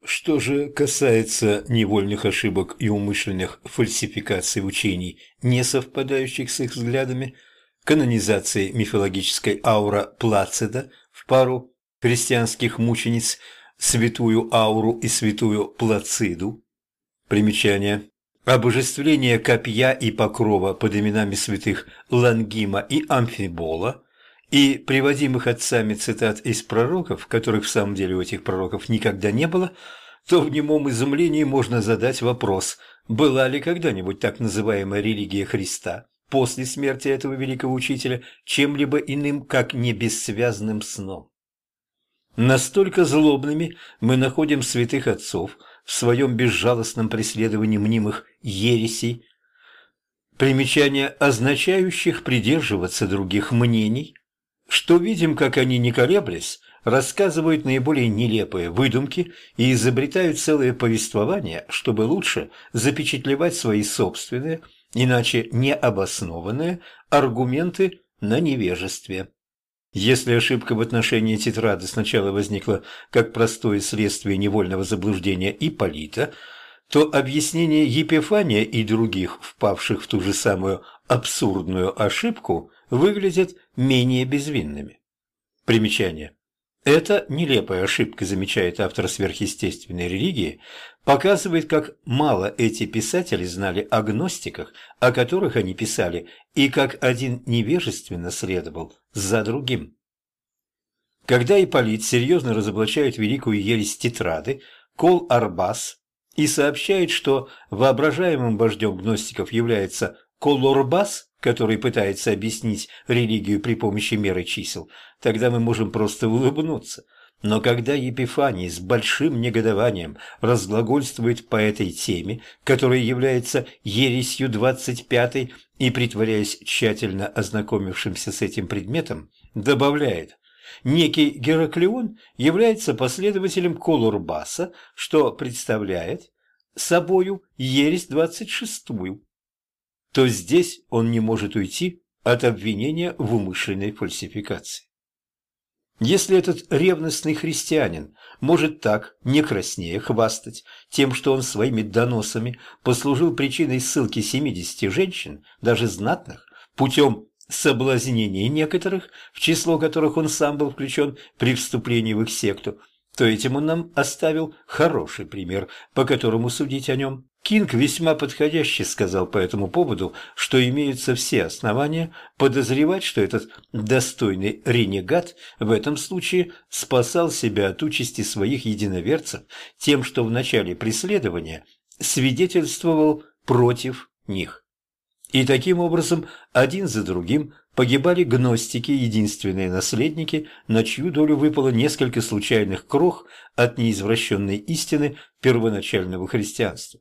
Что же касается невольных ошибок и умышленных фальсификаций учений, не совпадающих с их взглядами, канонизации мифологической аура Плацида в пару христианских мучениц святую Ауру и святую Плациду. Примечание. Обожествление копья и покрова под именами святых Лангима и Амфибола и приводимых отцами цитат из пророков, которых в самом деле у этих пророков никогда не было, то в немом изумлении можно задать вопрос, была ли когда-нибудь так называемая религия Христа после смерти этого великого учителя чем-либо иным, как не бессвязным сном. Настолько злобными мы находим святых отцов в своем безжалостном преследовании мнимых ересей, примечания, означающих придерживаться других мнений, что видим, как они, не колеблясь, рассказывают наиболее нелепые выдумки и изобретают целые повествования, чтобы лучше запечатлевать свои собственные, иначе необоснованные, аргументы на невежестве. Если ошибка в отношении Тетрады сначала возникла как простое следствие невольного заблуждения Ипполита, то объяснение Епифания и других, впавших в ту же самую абсурдную ошибку, выглядят менее безвинными. Примечание. Эта нелепая ошибка, замечает автор сверхъестественной религии, показывает, как мало эти писатели знали о гностиках, о которых они писали, и как один невежественно следовал за другим. Когда Ипполит серьезно разоблачает великую ересь Тетрады, Кол Арбас, и сообщает, что воображаемым вождем гностиков является Колорбас, который пытается объяснить религию при помощи меры чисел, тогда мы можем просто улыбнуться. Но когда Епифаний с большим негодованием разглагольствует по этой теме, которая является ересью 25-й, и, притворяясь тщательно ознакомившимся с этим предметом, добавляет: некий Гераклион является последователем Колурбаса, что представляет собою ересь 26-ю, то здесь он не может уйти от обвинения в умышленной фальсификации. Если этот ревностный христианин может так, не краснея, хвастать тем, что он своими доносами послужил причиной ссылки 70 женщин, даже знатных, путем соблазнения некоторых, в число которых он сам был включен при вступлении в их секту, то этим он нам оставил хороший пример, по которому судить о нем. Кинг весьма подходяще сказал по этому поводу, что имеются все основания подозревать, что этот достойный ренегат в этом случае спасал себя от участи своих единоверцев тем, что в начале преследования свидетельствовал против них. И таким образом один за другим погибали гностики, единственные наследники, на чью долю выпало несколько случайных крох от неизвращенной истины первоначального христианства.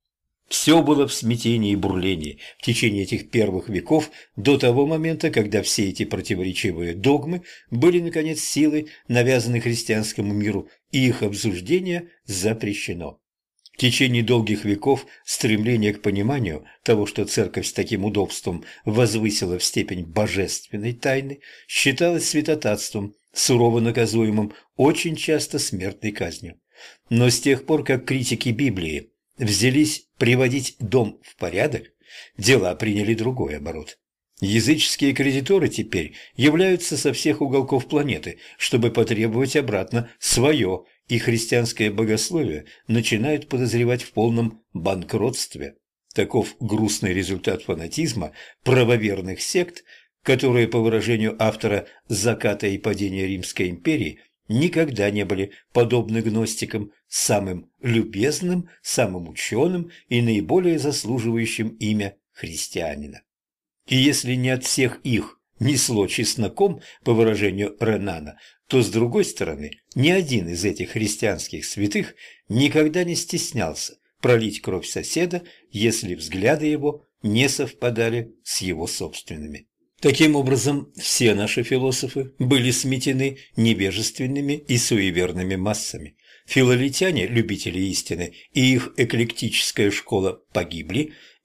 Все было в смятении и бурлении в течение этих первых веков до того момента, когда все эти противоречивые догмы были, наконец, силой навязаны христианскому миру, и их обсуждение запрещено. В течение долгих веков стремление к пониманию того, что Церковь с таким удобством возвысила в степень божественной тайны, считалось святотатством, сурово наказуемым, очень часто смертной казнью. Но с тех пор, как критики Библии взялись приводить дом в порядок, дела приняли другой оборот. Языческие кредиторы теперь являются со всех уголков планеты, чтобы потребовать обратно свое, и христианское богословие начинают подозревать в полном банкротстве. Таков грустный результат фанатизма правоверных сект, которые, по выражению автора «Заката и падения Римской империи», никогда не были подобны гностикам, самым любезным, самым ученым и наиболее заслуживающим имя христианина. И если не от всех их несло чесноком, по выражению Ренана, то, с другой стороны, ни один из этих христианских святых никогда не стеснялся пролить кровь соседа, если взгляды его не совпадали с его собственными. Таким образом, все наши философы были сметены невежественными и суеверными массами. Филолитяне, любители истины, и их эклектическая школа погибли,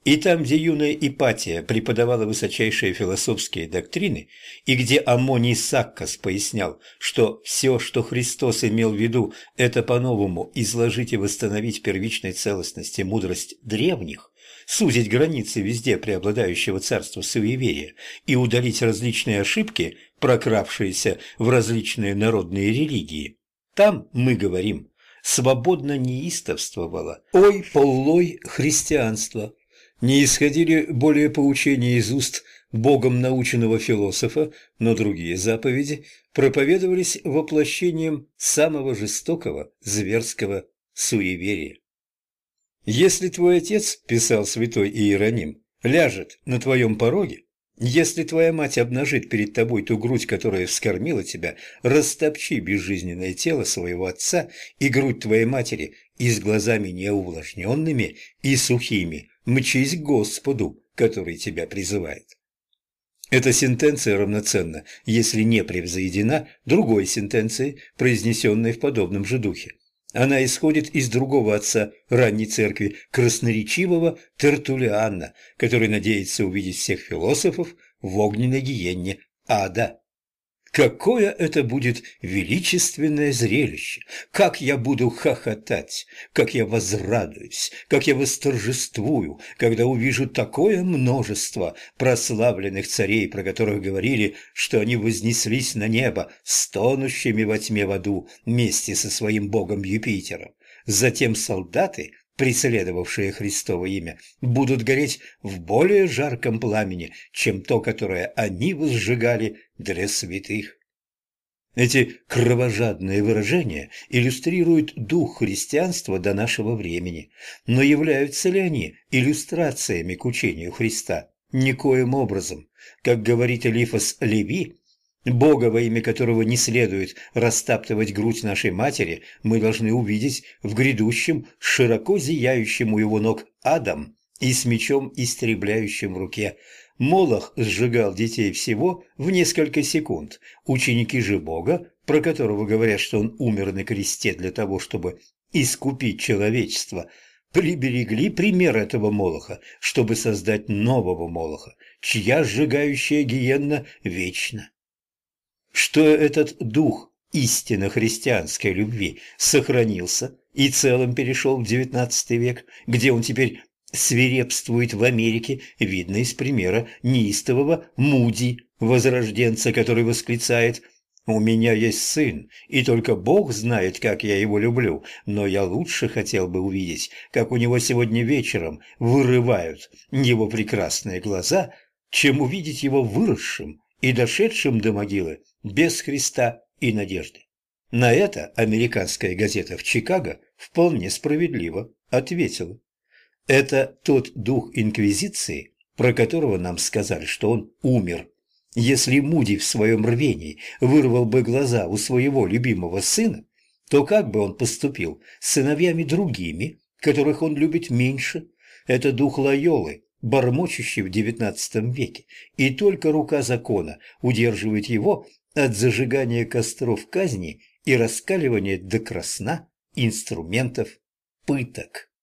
И там, где юная Ипатия преподавала высочайшие философские доктрины, и где Амоний Саккос пояснял, что все, что Христос имел в виду, это по-новому изложить и восстановить первичной целостности мудрость древних, сузить границы везде преобладающего царства суеверия и удалить различные ошибки, прокравшиеся в различные народные религии. Там, мы говорим, свободно неистовствовало «Ой, поллой христианство». Не исходили более поучения из уст Богом наученного философа, но другие заповеди проповедовались воплощением самого жестокого зверского суеверия. «Если твой отец, – писал святой Иероним, – ляжет на твоем пороге, если твоя мать обнажит перед тобой ту грудь, которая вскормила тебя, растопчи безжизненное тело своего отца и грудь твоей матери, и с глазами неувлажненными и сухими мчись к Господу, который тебя призывает». Эта сентенция равноценна, если не превзойдена, другой сентенцией, произнесенной в подобном же духе. Она исходит из другого отца ранней церкви, красноречивого Тертуллиана, который надеется увидеть всех философов в огненной гиенне ада. Какое это будет величественное зрелище! Как я буду хохотать, как я возрадуюсь, как я восторжествую, когда увижу такое множество прославленных царей, про которых говорили, что они вознеслись на небо, стонущими во тьме в аду вместе со своим богом Юпитером. Затем солдаты, преследовавшие Христово имя, будут гореть в более жарком пламени, чем то, которое они возжигали для святых. Эти кровожадные выражения иллюстрируют дух христианства до нашего времени, но являются ли они иллюстрациями к учению Христа? Никоим образом. Как говорит Элифас Леви, Бога, во имя которого не следует растаптывать грудь нашей матери, мы должны увидеть в грядущем, широко зияющем у его ног адом и с мечом истребляющим в руке. Молох сжигал детей всего в несколько секунд. Ученики же Бога, про которого говорят, что он умер на кресте для того, чтобы искупить человечество, приберегли пример этого Молоха, чтобы создать нового Молоха, чья сжигающая гиенна вечна. Что этот дух истинно христианской любви сохранился и целым перешел в XIX век, где он теперь свирепствует в Америке, видно из примера неистового Муди, возрожденца, который восклицает: «У меня есть сын, и только Бог знает, как я его люблю, но я лучше хотел бы увидеть, как у него сегодня вечером вырывают его прекрасные глаза, чем увидеть его выросшим и дошедшим до могилы без Христа и надежды». На это американская газета в Чикаго вполне справедливо ответила: это тот дух инквизиции, про которого нам сказали, что он умер. Если Муди в своем рвении вырвал бы глаза у своего любимого сына, то как бы он поступил с сыновьями другими, которых он любит меньше? Это дух Лойолы, бормочущий в XIX веке, и только рука закона удерживает его от зажигания костров казни и раскаливания до красна инструментов пыток.